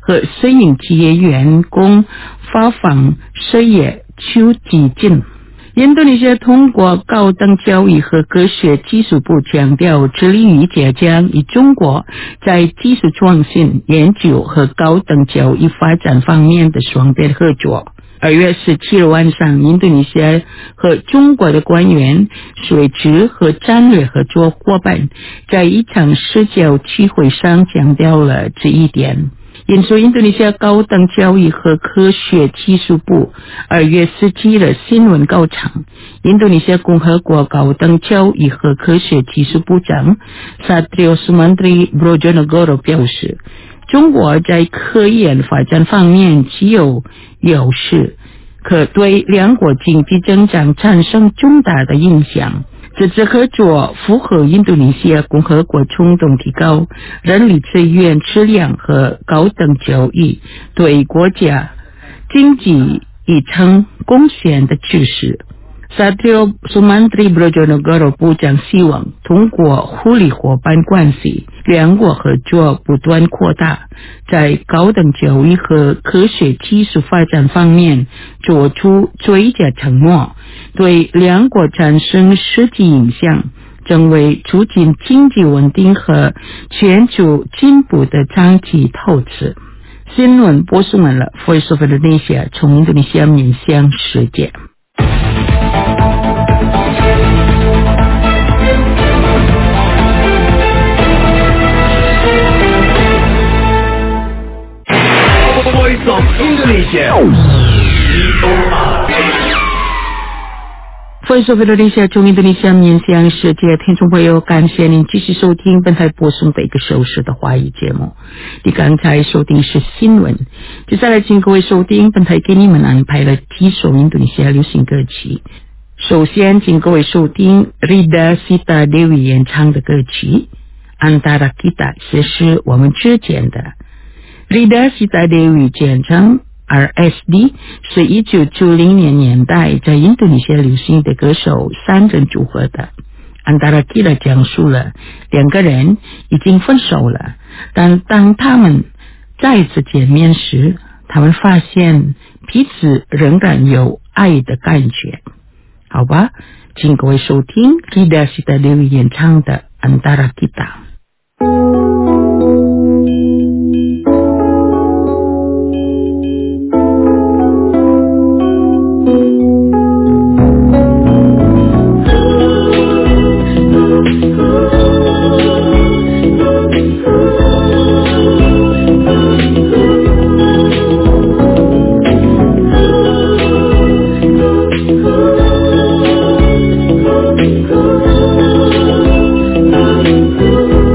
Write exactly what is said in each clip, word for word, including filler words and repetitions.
和摄影企业员工发放事业出基金。印度尼西亚通过高等教育和科学技术部强调，致力于加强与中国在技术创新、研究和高等教育发展方面的双边合作。二月十七日晚上，印度尼西亚和中国的官员、水质和战略合作伙伴在一场社交聚会上强调了这一点。引述印度尼西亚高等教育和科学技术部二月十七日新闻稿称，印度尼西亚共和国高等教育和科学技术部长 Satrio Sumantri Brojonegoro 表示，中国在科研发展方面具有优势，可对两国经济增长产生重大的影响。这次合作符合印度尼西亚共和国冲动提高人力资源质量和高等教育对国家经济一成贡献的趋势。Satrio Sumantri Brojonegoro 部长希望通过互利伙伴关系，两国合作不断扩大，在高等教育和科学技术发展方面做出最佳承诺，对两国产生实际影响，成为促进经济稳定和全球进步的长期投资。新闻播送完了 Voice of Indonesia 从印度尼西亚面向世界。 Voice of Indonesia Voice of Indonesia 从印度尼西亚面向世界，听众朋友，感谢您继续收听本台播送的一个小时的华语节目。你刚才收听是新闻，接下来请各位收听本台给你们安排了几首印度尼西亚流行歌曲。首先请各位收听 Rida Sita Dewi 演唱的歌曲 Antara Kita， 这是我们之间的。Rida Sita Dewi 简称 R S D， 是一九九零年年代在印度尼西亚流行的歌手三人组合的。Antara Kita 讲述了两个人已经分手了，但当他们再次见面时，他们发现彼此仍然有爱的感觉。好吧，请各位收听 Rida Sita Dewi 演唱的 Antara Kita。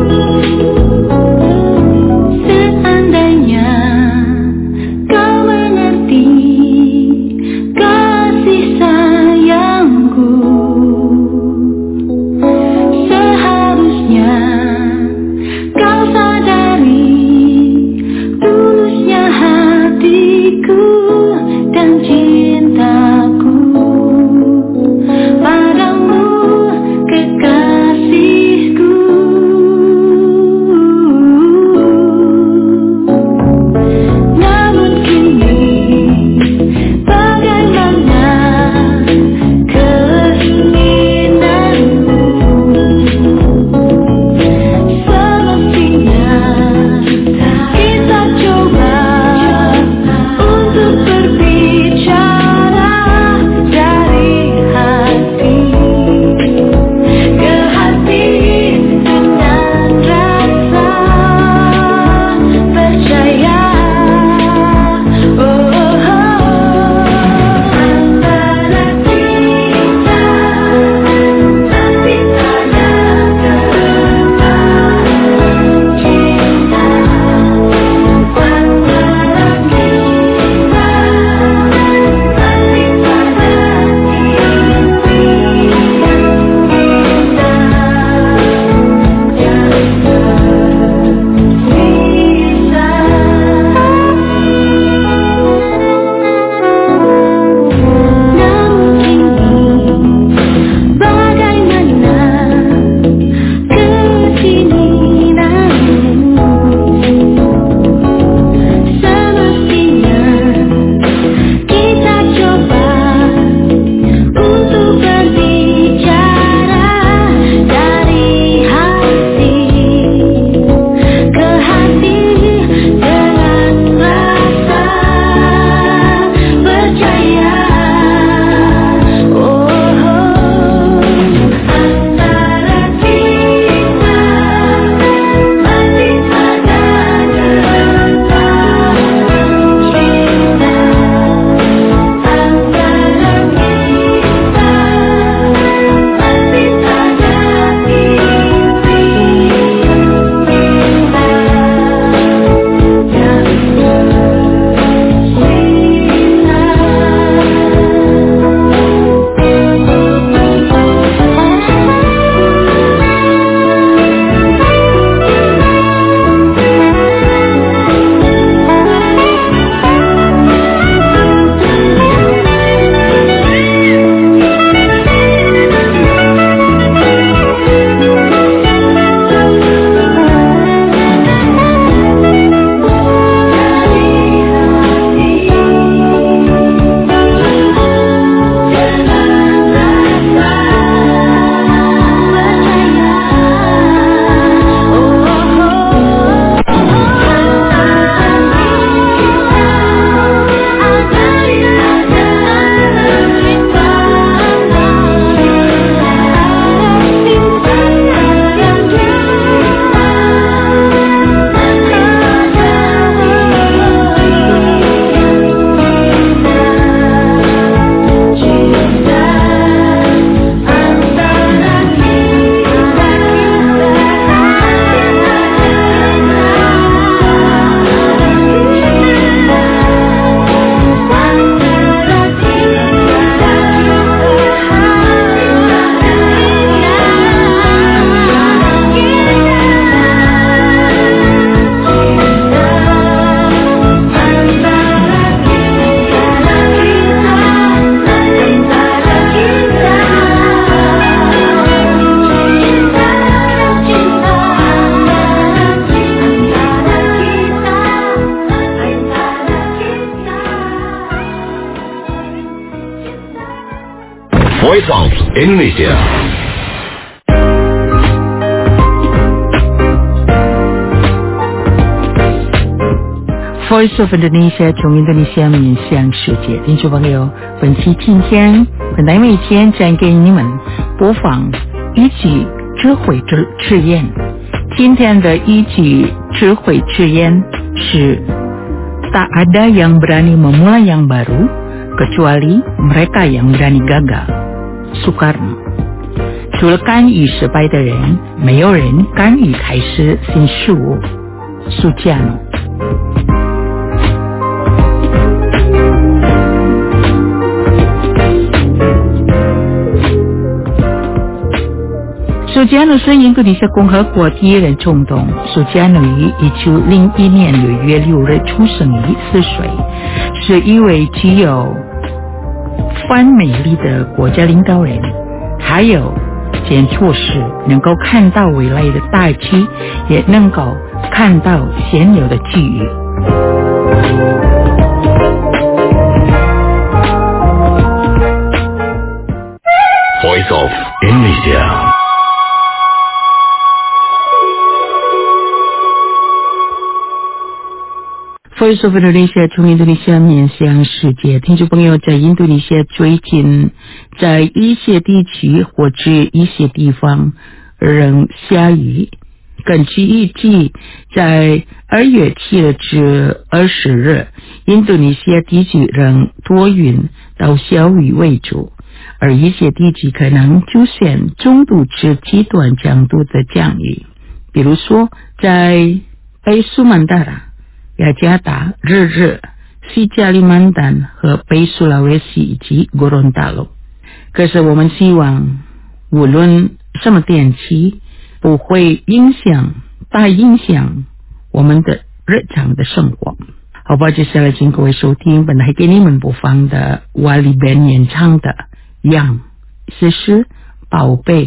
Voice of Indonesia. Voice of Indonesia 从印度尼西亚面向世界，听众朋友，本期今天本台每天将给你们播放一句智慧之之言。今天的一句智慧之言是 Tak ada yang berani memulai yang baru kecuali mereka yang berani gagal. Soekarno。 除了甘于失败的人，没有人甘于开始新事物。苏加诺。苏加诺是印度尼西亚共和国第一任总统。苏加诺于一九零一年六月六日出生于四岁，是一位具有反美丽的国家领导人，还有件措施能够看到未来的大局，也能够看到现有的机遇。 Voice of Indonesia。 Voice of Indonesia 从印度尼西亚面向世界，听众朋友，在印度尼西亚最近，在一些地区或者一些地方仍下雨。根据预计，在二月七日至二十日，印度尼西亚地区仍多云到小雨为主，而一些地区可能出现中度至极端强度的降雨，比如说在北苏曼达拉、雅加达、日日、西加里曼丹和北苏拉维西以及戈伦大陆。可是我们希望无论什么天气不会影响大影响我们的日常的生活。好吧，接下来请各位收听本来给你们播放的瓦里本演唱的《Yang》，这是宝贝。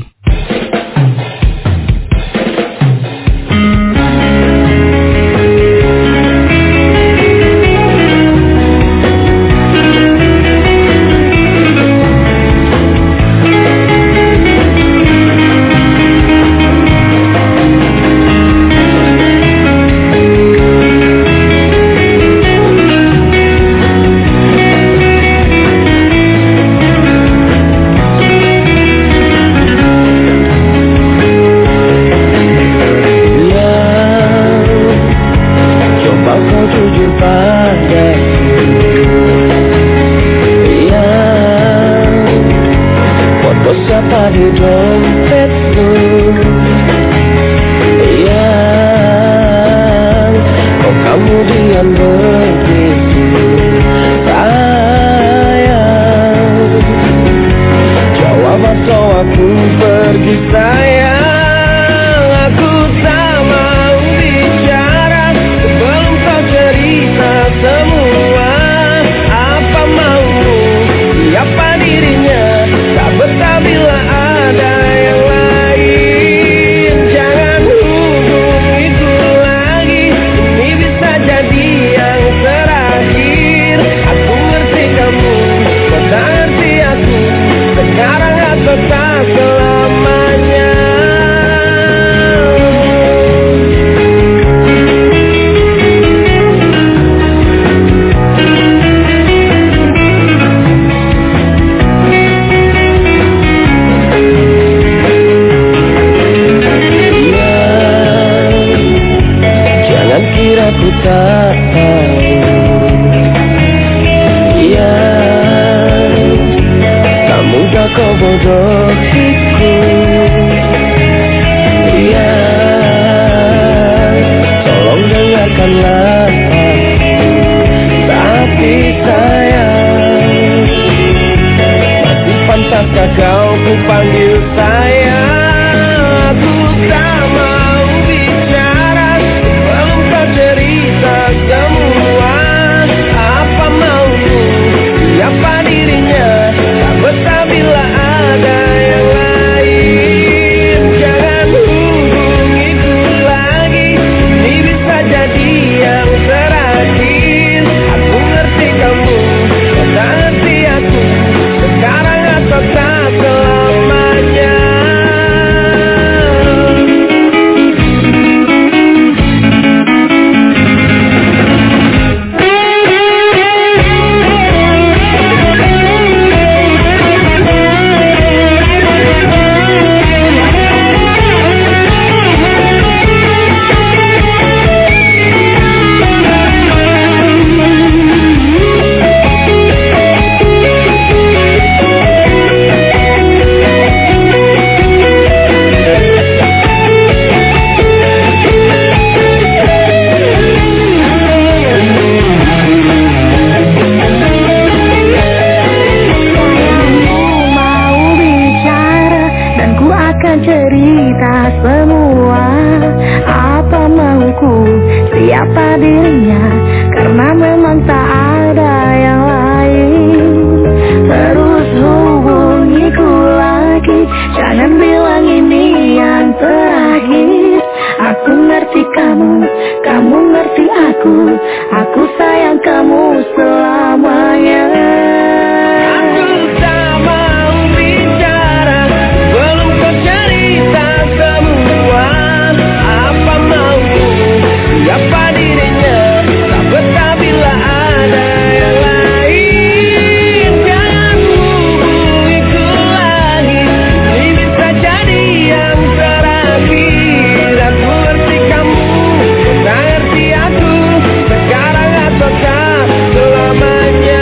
selamanya. Aku tak mau bicara belum kau cerita semua. Apa mau siapa dirinya, tak betah bila ada yang lain. Jangan hubungiku lagi, ini bisa jadi yang terakhir. Aku ngerti kamu, tak ngerti aku, sekarang atau tak selamanya.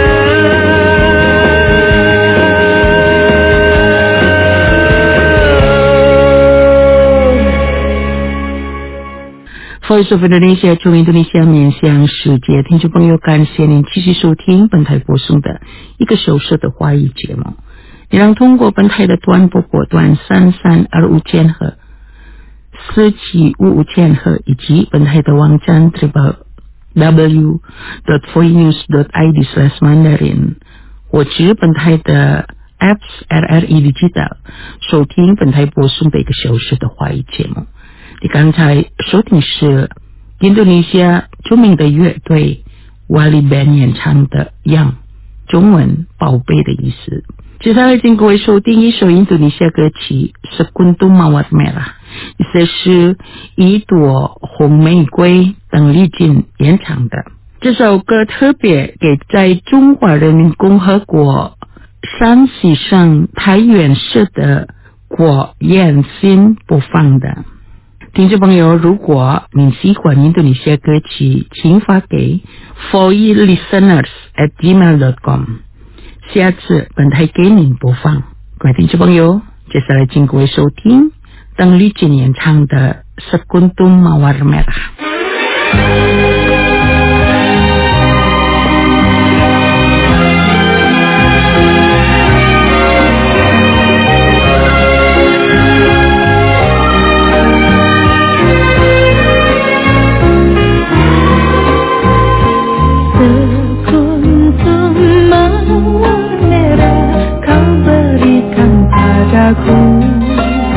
Voice of Indonesia， 从印度尼西亚面向世界，听众朋友，感谢您继续收听本台播送的一个小时的华语节目。你能通过本台的短波波段三三二五千赫、四七五五千赫，以及本台的网站 double-u double-u double-u dot voinews dot i d slash mandarin， 或者本台的 apps R R E Digital， 收听本台播送的一个小时的华语节目。你刚才收听是印度尼西亚著名的乐队 Wali Band 演唱的 Yang， 中文宝贝的意思。接下来请各位收听一首印度尼西亚歌曲 Sekuntum Mawar Merah， 意思是一朵红玫瑰，邓丽君演唱的。这首歌特别给在中华人民共和国山西省太原市的果彦新播放的。听众朋友，如果您喜欢印度尼西亚歌曲，请发给 voilisteners at gmail dot com， 下次本台给您播放。各位听众朋友，接下来请各位收听邓丽君演唱的 Sekuntum Mawar Merah。 Aku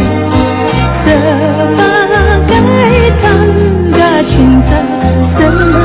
sebagai tanda cinta.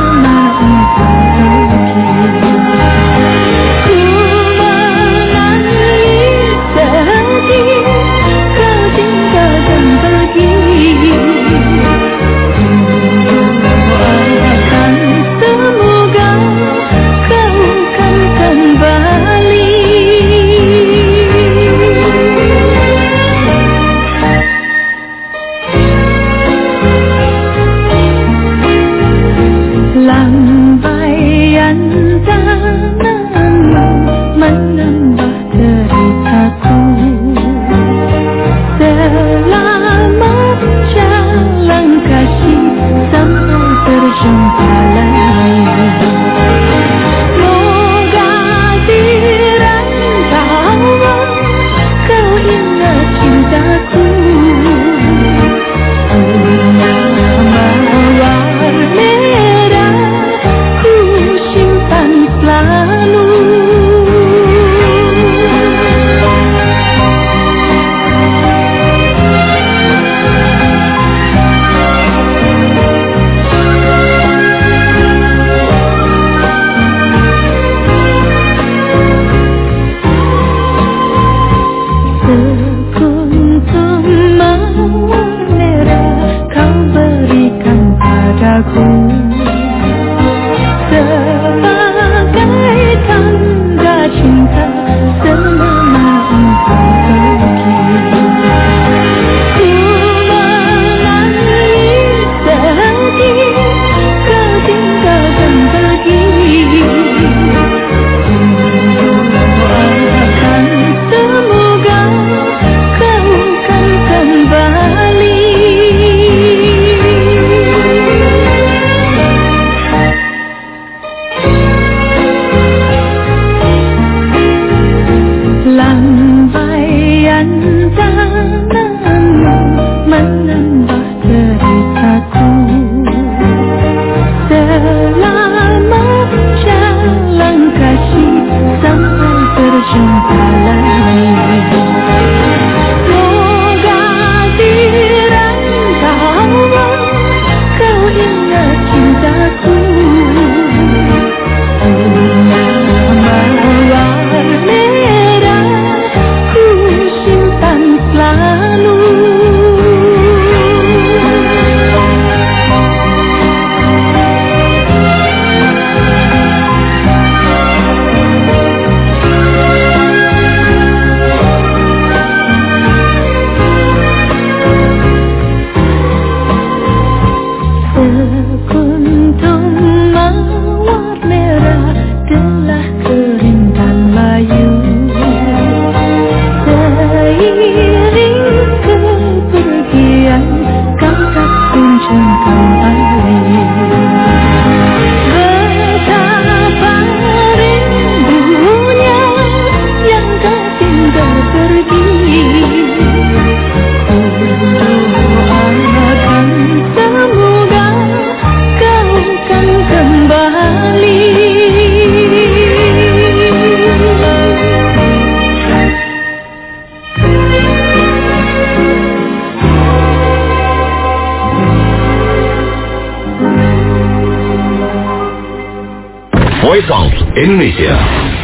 Voice of Indonesia.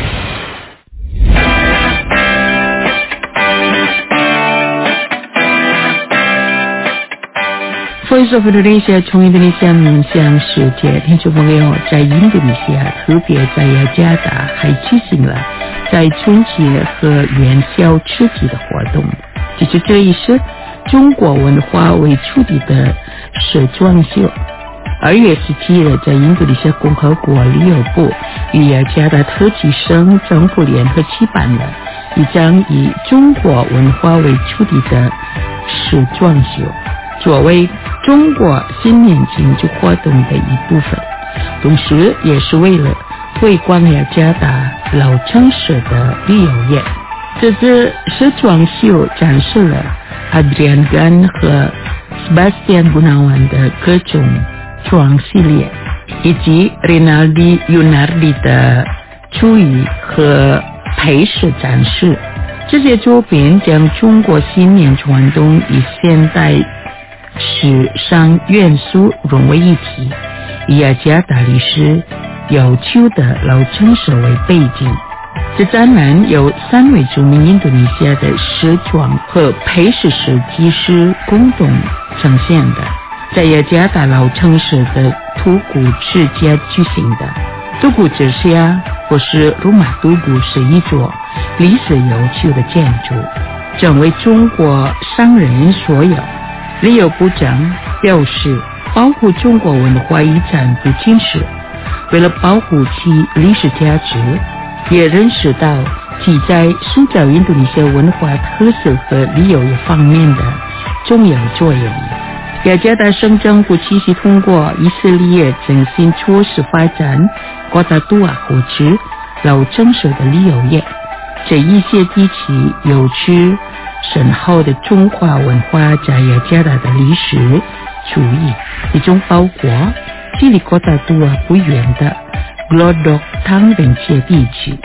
Voice of Indonesia 从印度尼西亚面向世界，听众朋友，在印度尼西亚，特别在雅加达还举行了在春节和元宵吃鸡的活动。其实这一是中国文化为主题的时装秀。二月十七日，在印度尼西亚共和国旅游部与雅加达特区省政府联合举办了一场以中国文化为主题的时装秀，作为中国新年庆祝活动的一部分，同时也是为了推广雅加达老城市的旅游业。这次时装秀展示了 Adrian Gan 和 Sebastian Gunawan 的各种装系列，以及 Rinaldi Yunardi 的厨艺和配饰展示。这些作品将中国新年传统与现代时尚元素融为一体，以雅加达历史悠久的老城市为背景。这展览由三位著名印度尼西亚的时装和配饰设计师共同呈现的，在雅加达老城市的图古之家举行的。图古之家或是鲁马图古是一座历史悠久的建筑，整为中国商人所有。旅游部长表示，保护中国文化遗产不仅是为了保护其历史价值，也认识到其在塑造印度尼西亚文化特色和旅游业方面的重要作用。雅加达省政府继续通过以色列振兴措施发展瓜达杜瓦湖区老城市的旅游业，这一些地区有着深厚的中华文化在雅加达的历史主义，其中包括距离瓜达杜瓦不远的 Glodok 汤本切地区。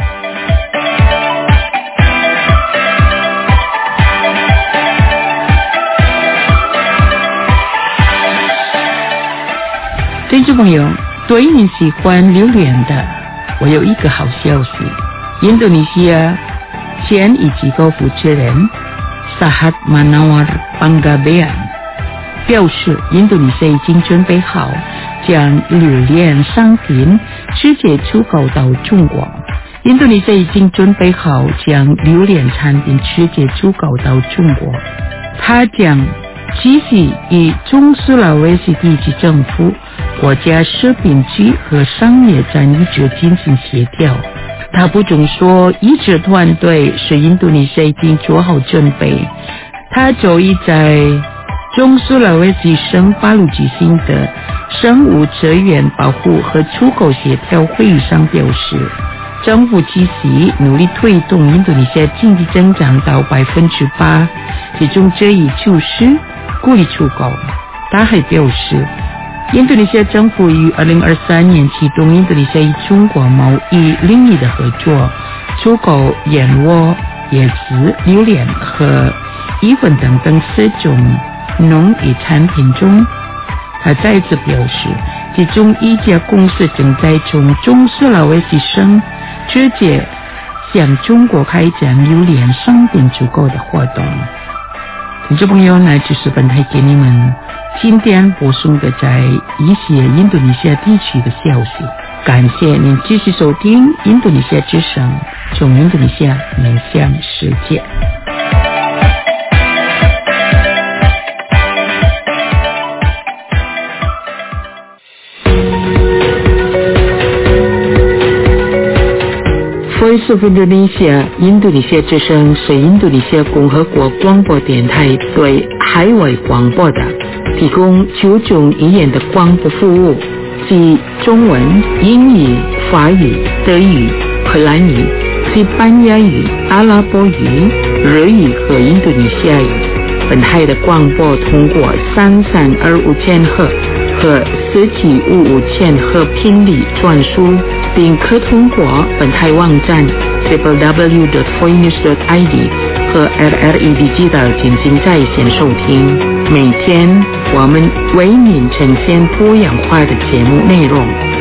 听众朋友，对你喜欢榴莲的，我有一个好消息。印度尼西亚前一级高负责人 Sahat Manawar Panggabean 表示，印度尼西亚已经准备好将榴莲商品直接出口到中国。印度尼西亚已经准备好将榴莲产品直接出口到中国，他将继续与中苏拉威西地区政府、国家食品局和商业展一直进行协调。他补充说，一支团队是印度尼西亚已经做好准备。他周一在中苏拉威西省巴鲁举行的生物资源保护和出口协调会议上表示，政府继续努力推动印度尼西亚经济增长到百分之八，其中这一就是鼓励出口。他还表示，印度尼西亚政府于二零二三年启动印度尼西亚与中国贸易领域的合作，出口燕窝、椰子、榴莲和意粉等等四种农业产品中。他再次表示，其中一家公司正在从中苏拉威西省直接向中国开展榴莲商品出口的活动。听众朋友，那就是本台给你们今天播送的在一些印度尼西亚地区的消息。感谢您继续收听印度尼西亚之声，从印度尼西亚面向世界。Voice of Indonesia 印度尼西亚之声是印度尼西亚共和国广播电台对海外广播的，提供九种语言的广播服务，即中文、英语、法语、德语、荷兰语、西班牙语、阿拉伯语、日语和印度尼西亚语。本台的广播通过三三二五千赫和四七五五千赫频率传输，并可通过本台网站 double-u double-u double-u dot voinews dot i d 和 L R E Digital 进行在线收听。每天我们为您呈现多样化的节目内容，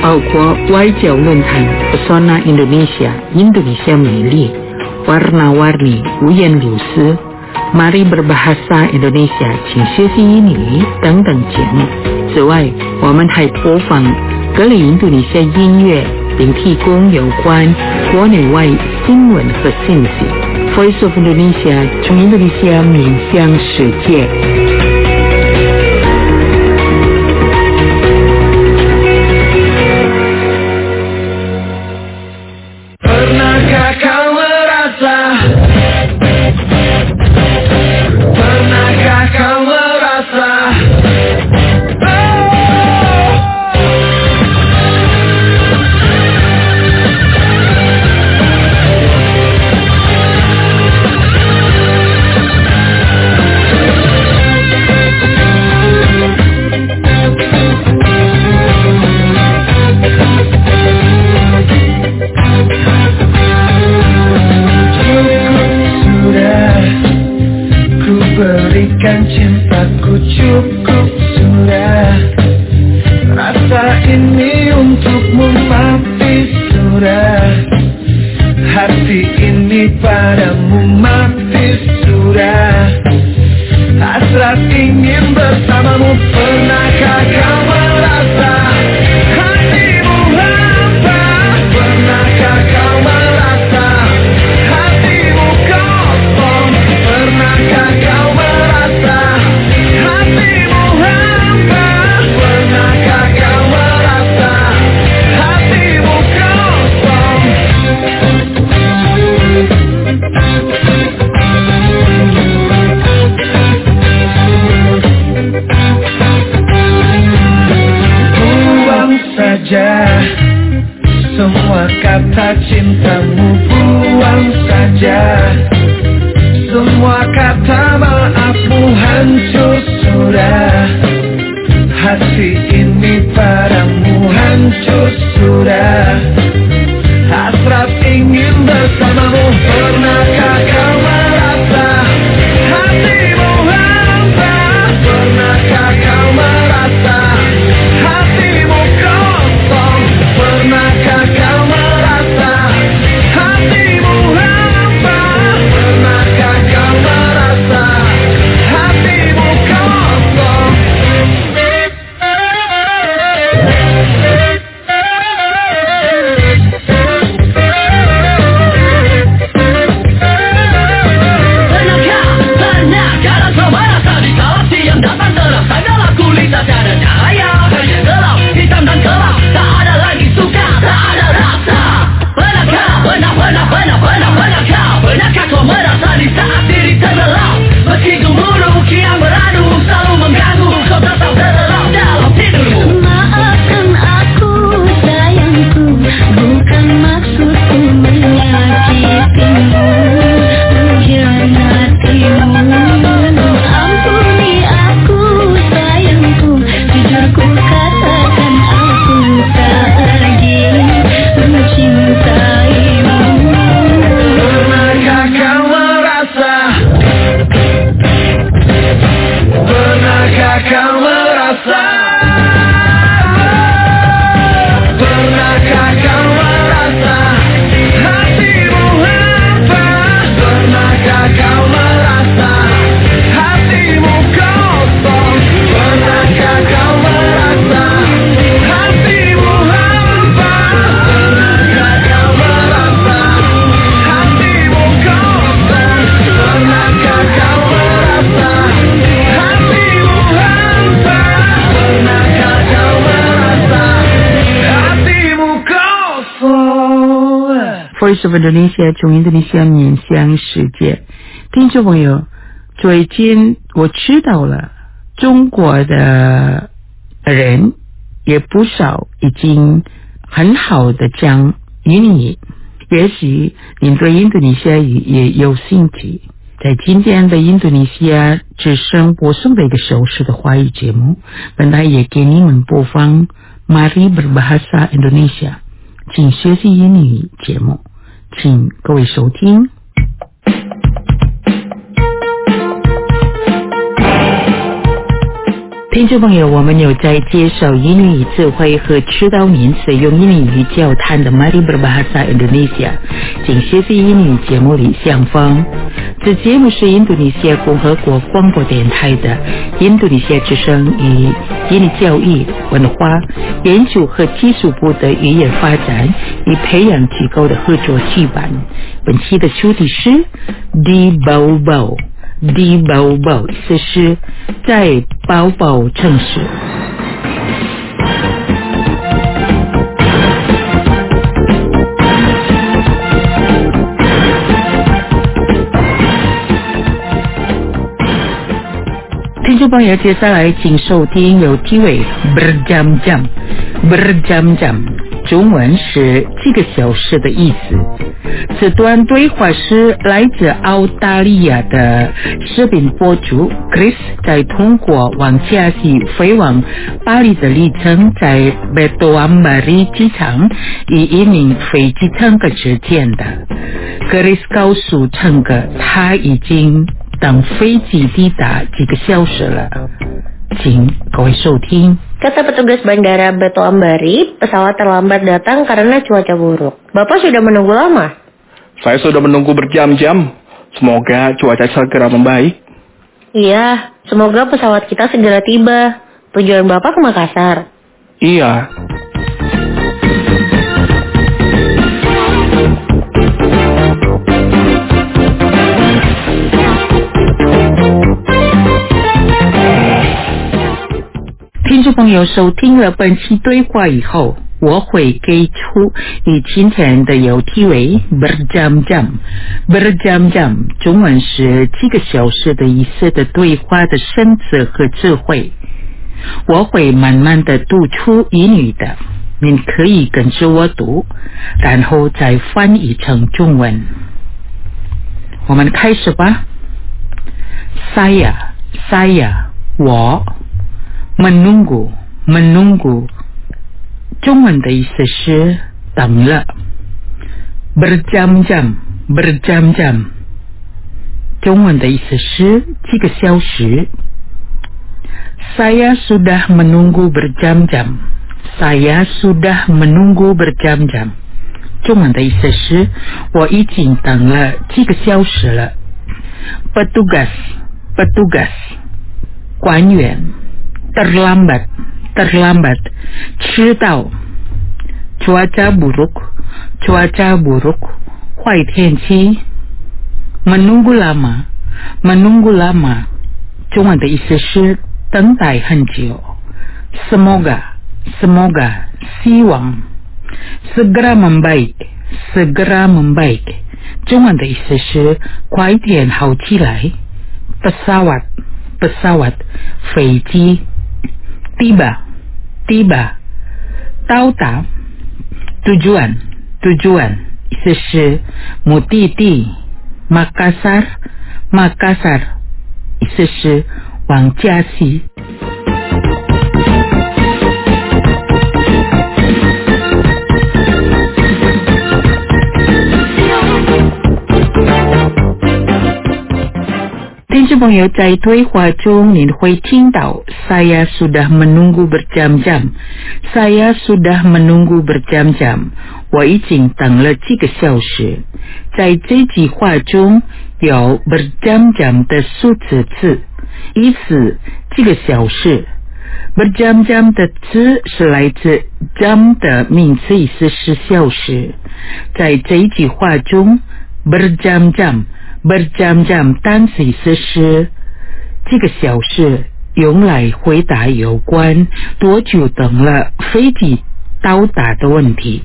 包括外交论坛 Pesona Indonesia 印度尼西亚美丽 Warna-warni 五颜六色 Mari berbahasa Indonesia 请学习英语等等节目。此外，我们还播放各类印度尼西亚音乐，并提供有关国内外新闻和信息。Voice of Indonesia 从印度尼西亚面向世界。 Pernahkah kau merasa? Pernahkah kau merasa? Berikan cintaku cukup sudah. Rasa ini untukmu mati sudah. Hati ini padamu mati sudah. Hasrat ingin bersamamu. Pernahkah kau merasa hatimu hampa? Pernahkah kau merasa hatimu kosong? Pernahkah kau merasa hatimu hampa? Pernahkah kau merasa hatimu kosong? Buang saja semua kata cintamu, buang saja semua kata maafmu, hancur sudah. Hati ini padamu hancur sudah. Hasrat ingin bersamamu. Pernahkah kau merasa hatimu hampa? Pernahkah kau merasa hatimu kosong? Pernahkah kau merasa hatimu hampa? Pernahkah kau merasa hatimu kosong? Voice of Indonesia 从印度尼西亚面向世界。听众朋友，最近我知道了中国的人也不少已经很好的讲英语，也许您对印度尼西亚语也有兴趣。在今天的印度尼西亚之声播送的一个熟识的华语节目，本来也给你们播放 Mari berbahasa Indonesia 请学习英语节目，请各位收听。 听众朋友，我们有在介绍英语智慧和指导您使用英语交谈的 Mari Berbahasa Indonesia， 请学习英语节目里相逢。这节目是印度尼西亚共和国广播电台的印度尼西亚之声与英语教育、文化研究和技术部的语言发展与培养机构的合作举办。本期的主题是 Di Bau-Bau。Di Bau-Bau 这是在包包城市。听众朋友，接下来请收听有机会 berjam-jam berjam-jam 中文是几个小时的意思。这段对话是来自澳大利亚的视频博主 Chris 在通过往加西飞往巴黎的旅程，在 Batu Ambari 机场与一名飞机乘客之间的。Chris 告诉乘客，他已经等飞机抵达几个小时了。请各位收听。 Kata petugas bandara Batu Ambari, pesawat terlambat datang karena cuaca buruk. Bapak sudah menunggu lama? Saya sudah menunggu berjam-jam. Semoga cuaca segera membaik. Iya, semoga pesawat kita segera tiba. Tujuan Bapak ke Makassar? Iya. Chris 听众朋友收听了本期对话以后，我会给出与今天的有题为 berjam-jam berjam-jam 中文是几个小时的意思的对话的深词和智慧。我会慢慢的读出英语的，您可以跟着我读，然后再翻译成中文。我们开始吧。Saya saya 我menunggu menunggu 中文的意思是等了。berjam-jam berjam-jam 中文的意思是几个小时。Saya sudah menunggu berjam-jam Saya sudah menunggu berjam-jam 中文的意思是我已经等了几个小时了。Petugas petugas 官员。terlambat terlambat 迟到。cuaca buruk cuaca buruk 坏天气。menunggu lama menunggu lama 中文的意思是等待很久。semoga semoga 希望。segera membaik segera membaik 中文的意思是快点好起来。pesawat pesawat 飞机。tiba tiba 到达。tujuan tujuan 意思是目的地。Makassar Makassar 意思是往加西。听众朋友，在对话中您会听到 Saya sudah menunggu berjam-jam Saya sudah menunggu berjam-jam 我已经等了几个小时。在这句话中有 berjam-jam 的数字词，意思几个小时。berjam-jam 的词是来自 jam 的名词，意思是小时。在这句话中 berjam-jam berjam-jam 单词意思是这个小时，用来回答有关多久等了飞机到达的问题。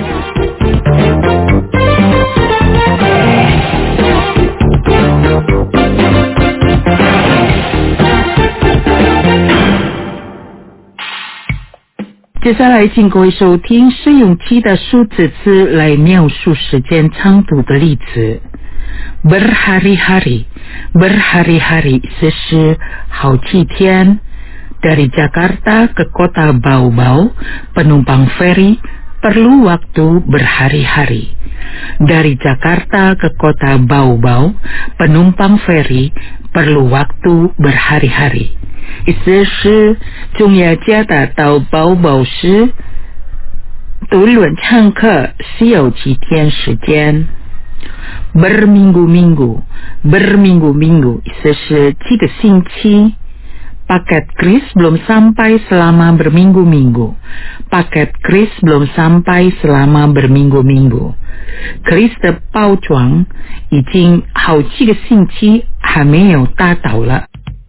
接下来请各位收听使用其他数字词来描述时间长度的例子。berhari-hari berhari-hari 意思是好几天。Dari Jakarta ke kota Bau-Bau penumpang feri perlu waktu berhari-hari. Dari Jakarta ke kota Bau-Bau penumpang feri perlu waktu berhari-hari. 意思是中雅加达到宝宝时读轮上课需要几天时间。berminggu-minggu berminggu-minggu 意思是几个星期。Paket kris belum sampai selama berminggu-minggu. Paket kris belum sampai selama berminggu-minggu. Kris 的包装已经好几个星期还没有达到了。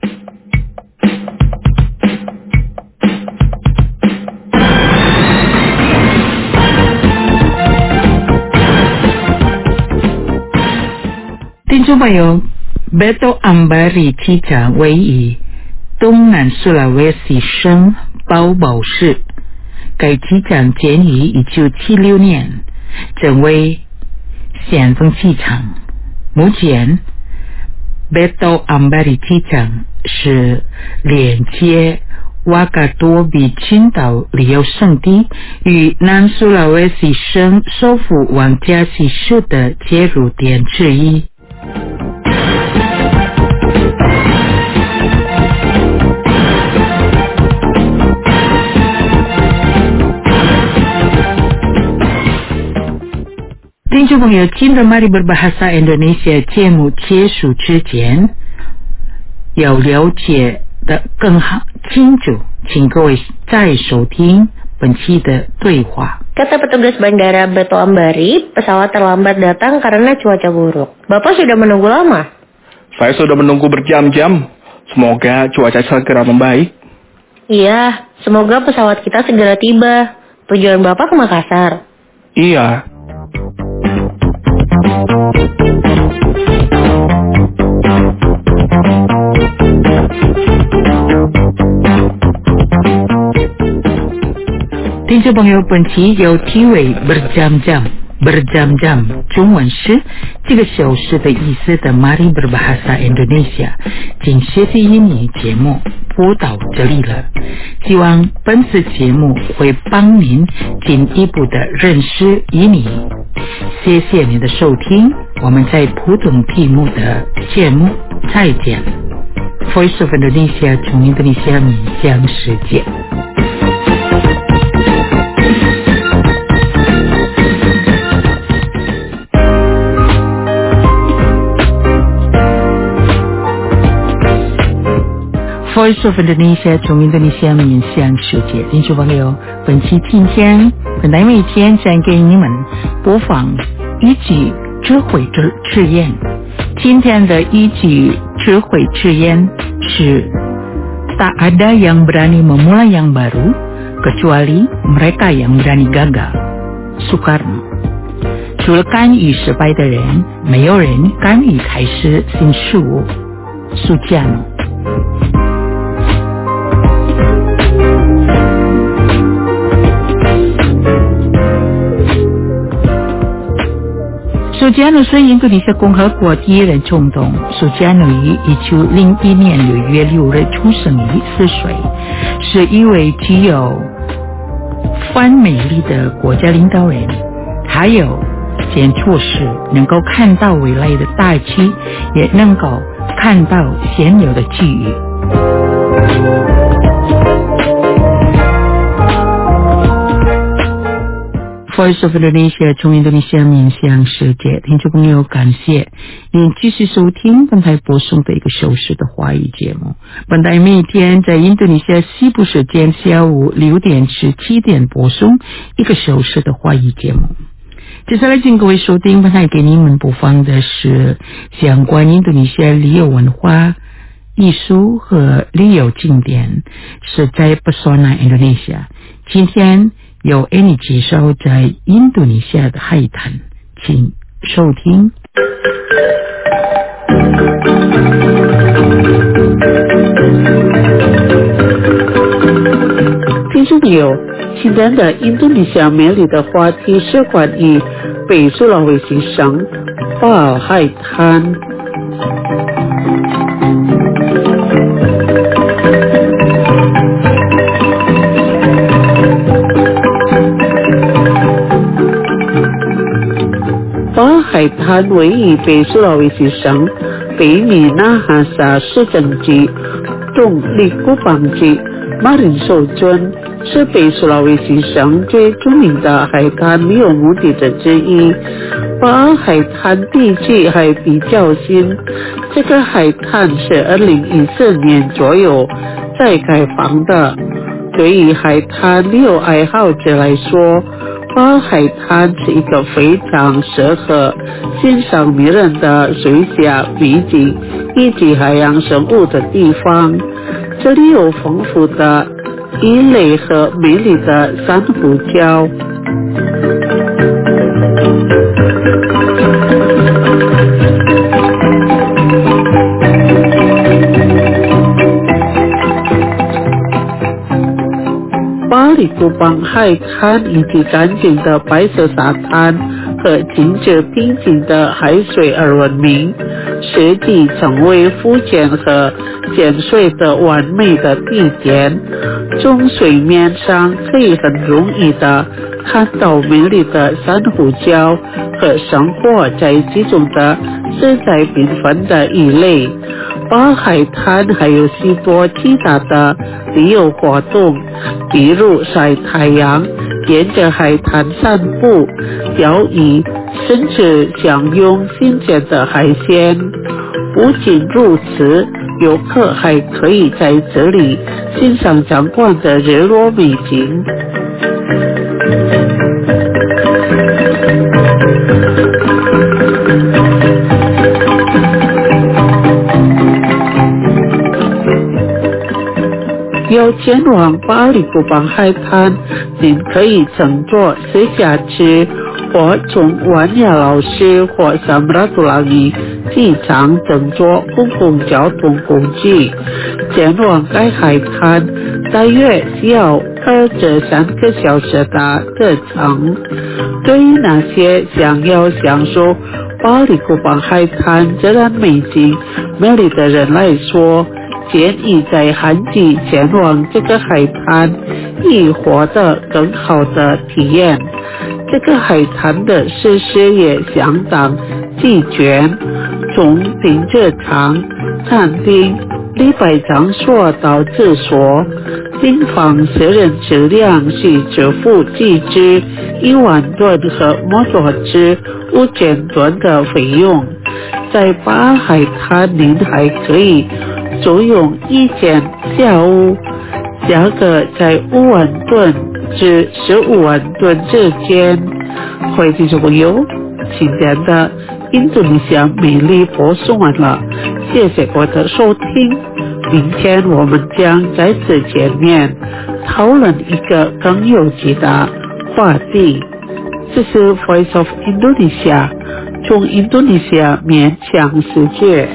听众朋友 Beto Ambari 机长位于东南苏拉威西省包宝市，该机场建于一九七六年，成为先锋机场。目前 Beto Ambari 机场是连接瓦嘎多比群岛旅游胜地与南苏拉威西省首府旺加西市的接入点之一。听众朋友，今日 Mari Berbahasa Indonesia 节目结束之前，要了解的更好清楚，请各位再收听本期的对话。 Kata petugas bandara Beto Ambari, pesawat terlambat datang karena cuaca buruk. Bapak sudah menunggu lama? Saya sudah menunggu berjam-jam. Semoga cuaca segera membaik. Iya, semoga pesawat kita segera tiba. Tujuan Bapak ke Makassar? Iya. 听众朋友，本期有题为 berjam-jam berjam-jam 中文是这个小时的意思的 Mari Berbahasa Indonesia 仅学习英语节目播到这里了，希望本次节目会帮您进一步的认识英语。谢谢您的收听，我们在普通题目的节目再见。Voice of Indonesia 从印度尼西亚面向世界。Voice of Indonesia 从印度尼西亚面向世界。听众朋友，本期今天本来每天将给你们播放一句智慧之之言。今天的一句智慧之言是 Tak ada yang berani memulai yang baru kecuali mereka yang berani gagal. Soekarno。 除了甘于失败的人，没有人甘于开始新事物。苏加诺。苏加诺是印度尼西亚共和国第一任总统。苏加诺于一九零一年六月六日出生于四岁，是一位具有反美丽的国家领导人，还有件措施能够看到未来的大局，也能够看到现有的机遇。Voice of Indonesia 从印度尼西亚面向世界。听众朋友，感谢您继续收听本台播送的一个小时的华语节目。本台每天在印度尼西亚西部时间下午六点至七点播送一个小时的华语节目。接下来请各位收听本台给你们播放的是相关印度尼西亚旅游文化、艺术和旅游景点，是在 Pesona Indonesia。今天由 Annie 介绍在印度尼西亚的海滩，请收听。听众朋友，今天的印度尼西亚美丽的话题是关于北苏拉威西省巴尔海滩。巴尔海滩位于北苏拉威西省北米纳哈萨市政区动力固邦吉马林受尊是北苏拉威西省最著名的海滩没有目的地之一。巴尔海滩地区还比较新，这个海滩是二零一四年左右在开放的。对于海滩旅游爱好者来说，巴尔海滩是一个非常适合欣赏迷人的水下美景以及海洋生物的地方。这里有丰富的鱼类和美丽的珊瑚礁。巴里古邦海滩以及干净的白色沙滩和静止平静的海水而闻名，实际成为浮潜和潜水的完美的地点。从水面上可以很容易的看到美丽的珊瑚礁和生活在其中的色彩缤纷的鱼类。巴尔海滩还有许多其他的旅游活动，比如晒太阳、沿着海滩散步、钓鱼，甚至享用新鲜的海鲜。不仅如此，游客还可以在这里欣赏壮观的日落美景。要前往巴里古邦海滩，您可以乘坐私家车或从万雅老师或萨姆拉杜拉尼机场乘坐公共交通工具前往该海滩，大约需要二至三个小时的车程。对于那些想要享受巴里古邦海滩自然美景美丽的人来说，建议在旱季前往这个海滩，以获得更好的体验。这个海滩的设施也相当齐全，从停车场、餐厅、礼拜场所到厕所，订房私人车辆需支付机支一万吨和摩托车五千吨的费用。在巴尔海滩，您还可以租用一间小屋，价格在五万吨至十五万吨之间。各位听众朋友，今天的印度尼西亚美丽播送完了，谢谢各位的收听。明天我们将再次见面，讨论一个更有趣的话题。这是 Voice of Indonesia， 从印度尼西亚面向世界。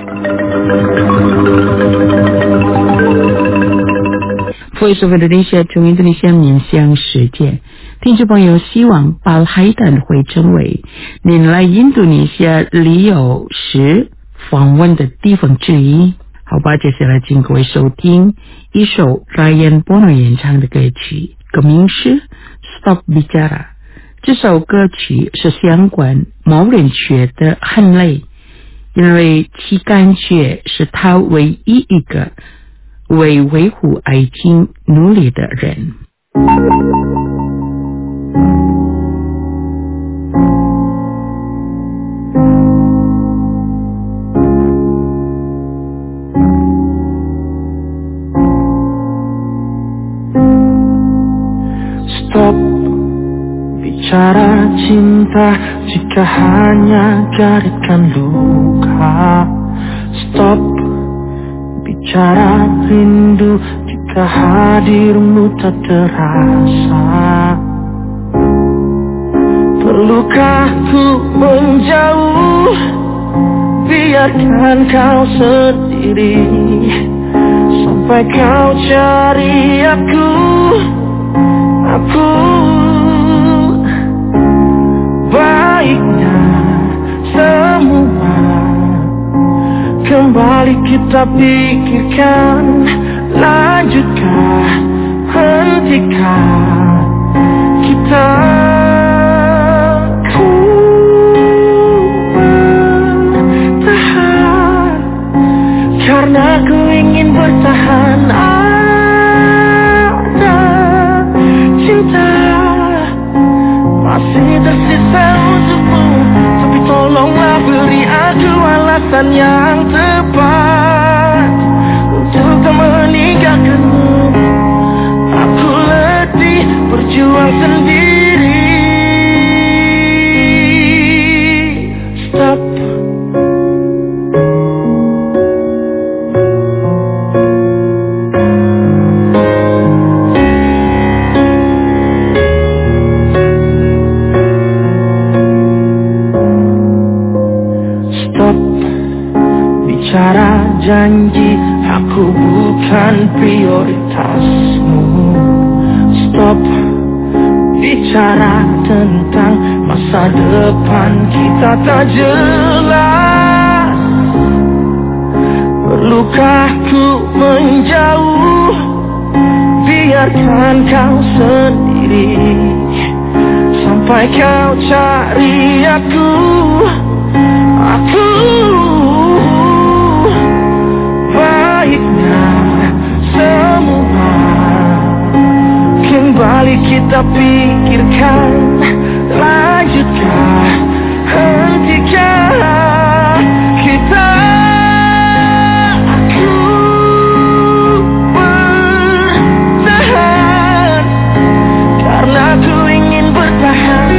Voice of Indonesia 从印度尼西亚面向世界，听众朋友，希望巴尔海滩会成为您来印度尼西亚旅游时访问的地方之一。好吧，接下来请各位收听一首 Ryan Bono 演唱的歌曲，歌名是 Stop Bicara。这首歌曲是相关某人觉得很累，因为其感觉是他唯一一个为维护爱情努力的人。 Stop bicara cinta jika hanya garitkan luka. Stop bicara rindu jika hadirmu tak terasa. Perlukah ku menjauh, biarkan kau sendiri sampai kau cari aku. Aku baiknya semua kembali kita pikirkan, lanjutkah, hentikah kita. Ku bertahan karena ku ingin bertahan alasan yang tepat untuk tak meninggalkanmu. Aku letih berjuang sendiri. Stop. Bicara janji aku bukan prioritasmu. Stop bicara tentang masa depan kita tak jelas. Perlukah ku menjauh? Biarkan kau sendiri sampai kau cari aku. Aku baiknya semua kembali kita pikirkan. Lanjutkah, hentikah kita? Aku bertahan karena ku ingin bertahan.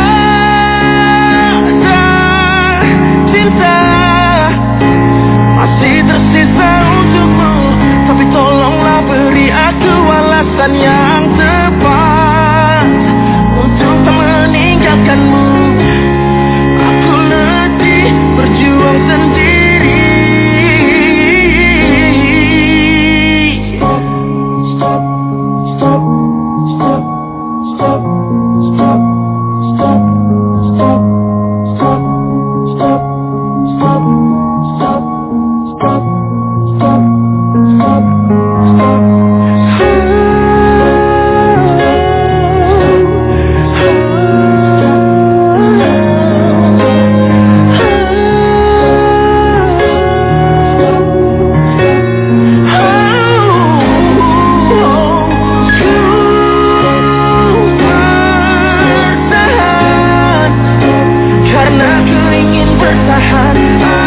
Ada cinta masih tersisa untukmu, tapi tolonglah beri aku alasan yang tepat untuk tak meninggalkanmu. Aku letih berjuang sendiri. Stop, stop, stop, stop, stop, stop, stop, stop, stop, stop, stop, stop. Stop, stop, stop, stop. Karena ku ingin bertahan.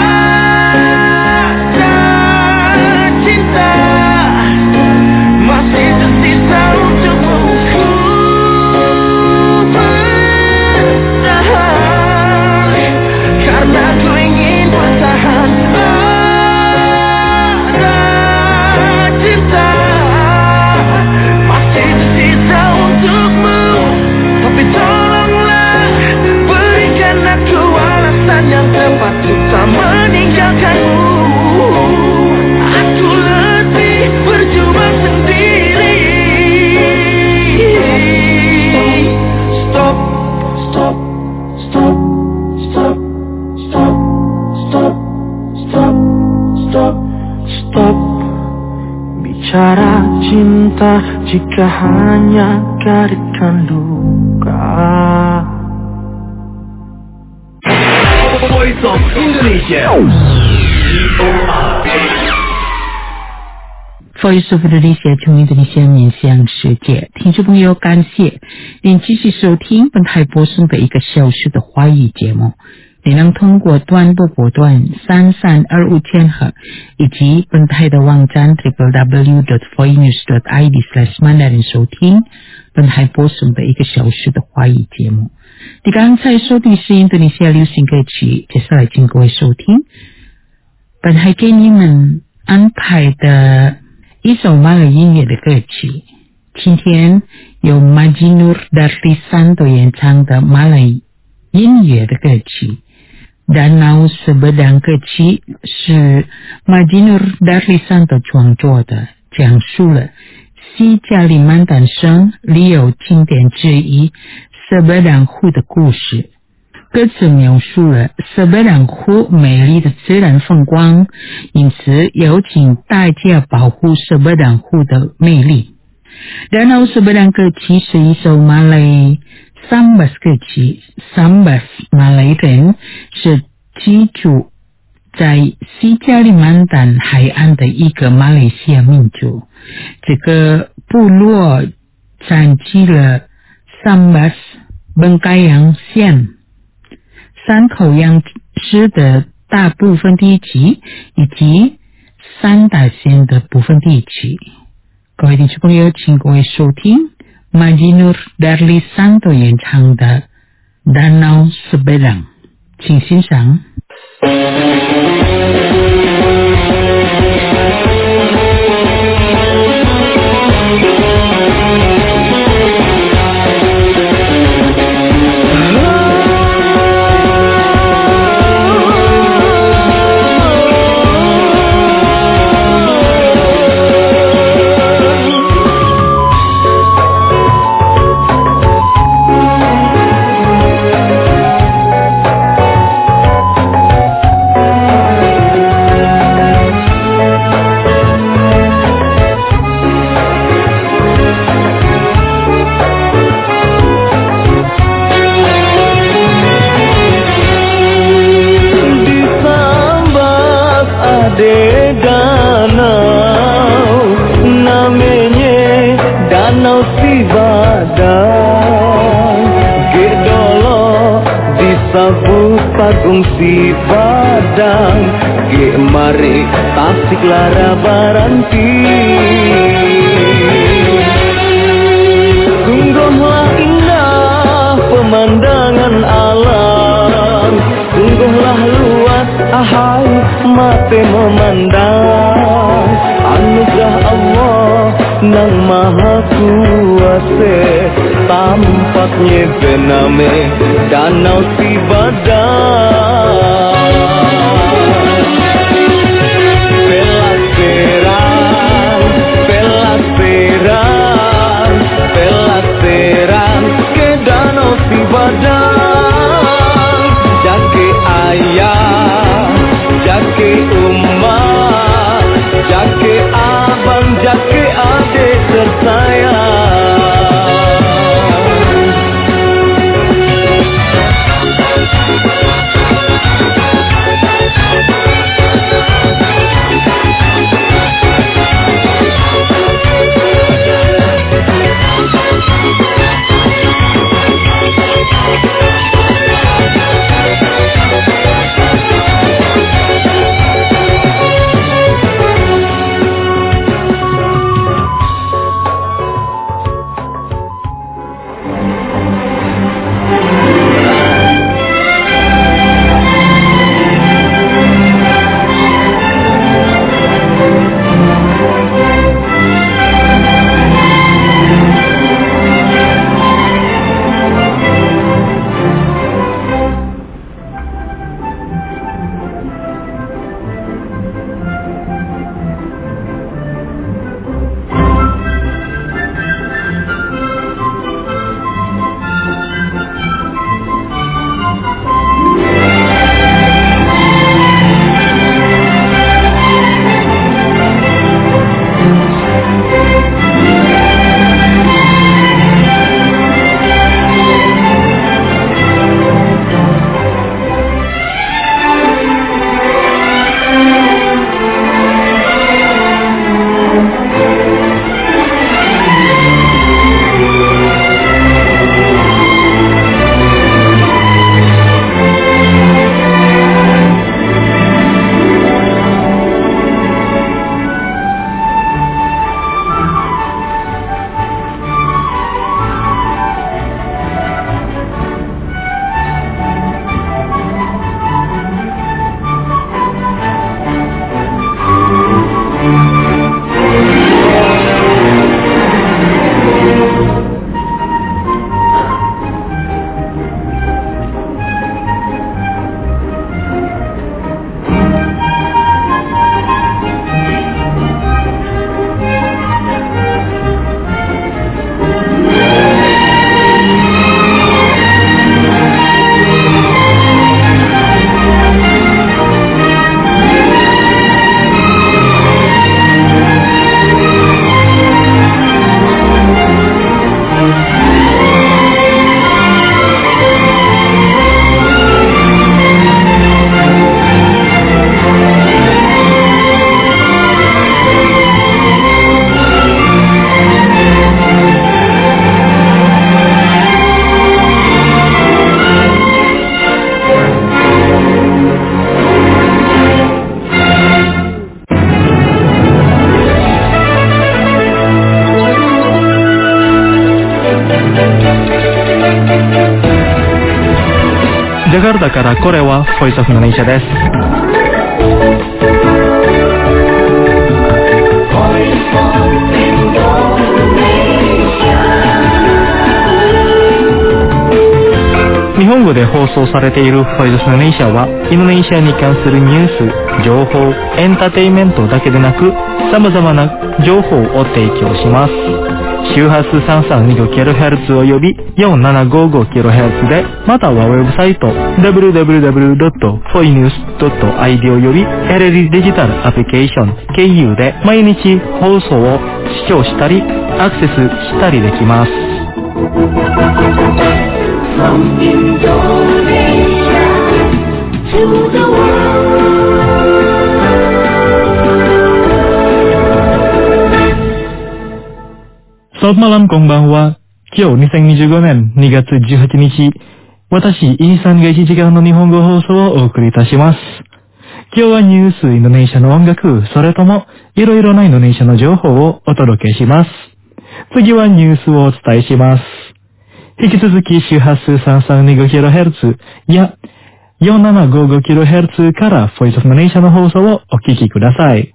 Yang tepat untuk meninggalkanmu. Aku letih berjuang sendiri. Stop, stop, stop, stop, stop, stop, stop, stop, stop. Bicara cinta jika hanya garitkan duka. Voice of Indonesia. Voice of Indonesia 从印度尼西亚面向世界，听众朋友，感谢您继续收听本台播送的一个小时的华语节目。你能通过短波波段三三二五千赫以及本台的网站 double-u double-u double-u dot voinews dot i d slash mandarin 收听本台播送的一个小时的华语节目。你刚才收听是印度尼西亚流行歌曲，接下来请各位收听本台给你们安排的一首马来音乐的歌曲。今天由 Majinur Darlisanto 演唱的马来音乐的歌曲。Danau Sebedang Kecil 是 Majinur Darlisanto 创作的，讲述了西加里曼丹省旅游景点之一 Sebedang 湖的故事。歌词描述了 Sebedang 湖美丽的自然风光，因此有请大家保护 Sebedang 湖的魅力。Danau Sebedang Kecil 是一首马来Sambas 歌曲。 Sambas 马来人是居住在西加里曼丹海岸的一个马来西亚民族。这个部落占据了 Sambas 本盖阳县三口洋市的大部分地区以及三大县的部分地区。各位听众朋友，请各位收听Majinur Darli Santo 演唱的 Danau Seberang， 请欣赏。 Pagung si Padang Ge mari Tasik lara baranti Sungguhlah indah pemandangan alam Sungguhlah luas ahai mate memandang Anugerah Allah nang maha kuasa Tampaknya bename Danau si Badang Pelaseran, pelaseran, pelaseran Ke Danau si Badang Jake ayah, jake umat Jake abang, jake adik tersayang We'll be right back. ャカルタからこれはボイスオブインドネシアです。日本語で放送されているボイスオブインドネシアはインドネシアに関するニュース、情報、エンターテインメントだけでなく様々な情報を提供します。周波数 さんさんにごキロヘルツ および よんななごごキロヘルツ で、またはウェブサイト ダブリューダブリューダブリュードットフォイニュースドットアイディー および エルエル デジタルアプリケーション経由で毎日放送を視聴したりアクセスしたりできます。 From Indonesia to the world. Selamat malam, konbanwa. 今日にせんにじゅうごねんにがつじゅうはちにち、私、イーさんがいちじかんの日本語放送をお送りいたします。今日はニュース、インドネシアの音楽、それともいろいろなインドネシアの情報をお届けします。次はニュースをお伝えします。引き続き周波数 さんさんにごキロヘルツ や よんななごごキロヘルツ からボイスオブインドネシアの放送をお聞きください。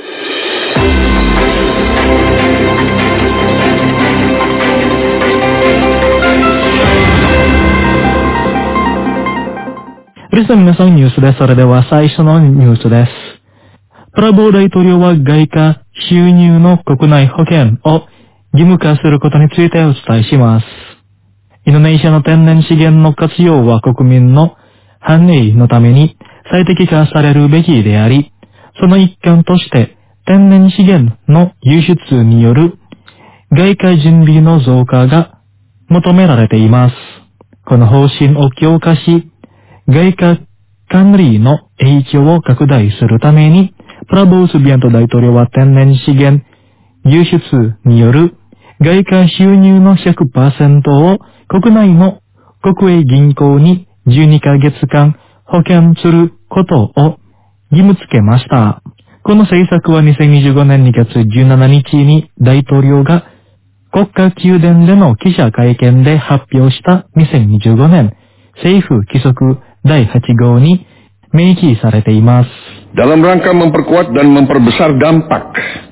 リスナー皆さんニュースです。それでは最初のニュースです。プラボー大統領は外貨収入の国内保険を義務化することについてお伝えします。インドネシアの天然資源の活用は国民の繁栄のために最適化されるべきであり、その一環として天然資源の輸出による外貨準備の増加が求められています。この方針を強化し、外貨管理の影響を拡大するために、プラボー・スビアント大統領は天然資源輸出による外貨収入の ひゃくパーセント を国内の国営銀行にじゅうにかげつかん保険することを義務付けました。この政策はにせんにじゅうごねんにがつじゅうしちにちに大統領が国家宮殿での記者会見で発表したにせんにじゅうごねん政府規則だいはちごうに明記されています。 Dalam rangka memperkuat dan memperbesar dampak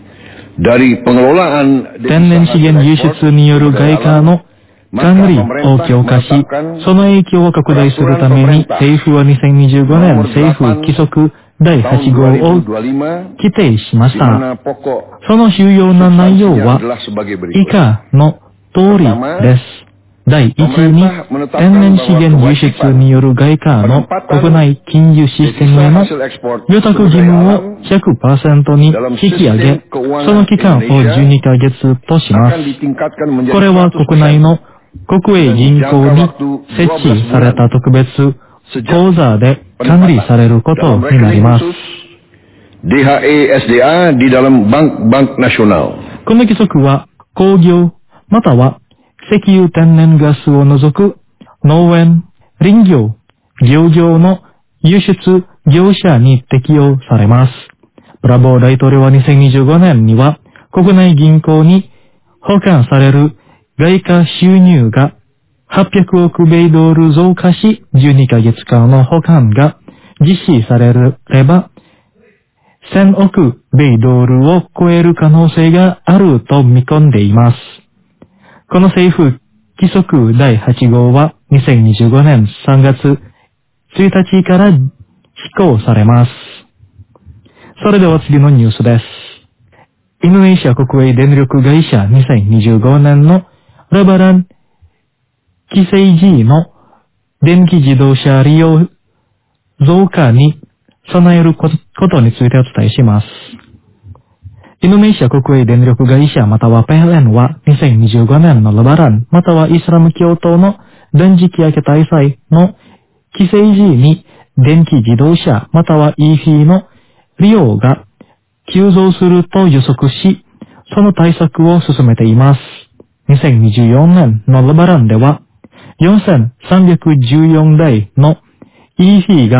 dari pengelolaan 天然資源輸出による外貨の管理を強化し、その影響を拡大するために政府はにせんにじゅうごねん政府規則だいはちごうを規定しました。その主要な内容は以下の通りです。だいいちに天然資源輸出による外貨の国内金融システムへの予託義務を ひゃくパーセント に引き上げ、その期間をじゅうにかげつとします。これは国内の国営銀行に設置された特別口座で管理されることになります。 ディーエイチエーエスディー di dalam bank-bank nasional。 この規則は工業または石油天然ガスを除く農園、林業、漁業の輸出業者に適用されます。プラボー大統領はにせんにじゅうごねんには国内銀行に保管される外貨収入がはっぴゃくおく米ドル増加し、じゅうにかげつかんの保管が実施されれば、せんおく米ドルを超える可能性があると見込んでいます。この政府規則だいはちごうはにせんにじゅうごねんさんがつついたちから施行されます。それでは次のニュースです。インドネシア国営電力会社にせんにじゅうごねんのラバラン規制時の電気自動車利用増加に備えることについてお伝えします。インドネシア国営電力会社または ピーエルエヌ はにせんにじゅうごねんのラバランまたはイスラム教徒の断食明け大祭の規制時に電気自動車または イーブイ の利用が急増すると予測し、その対策を進めています。にせんにじゅうよねんのラバランではよんせんさんびゃくじゅうよんだいの イーブイ が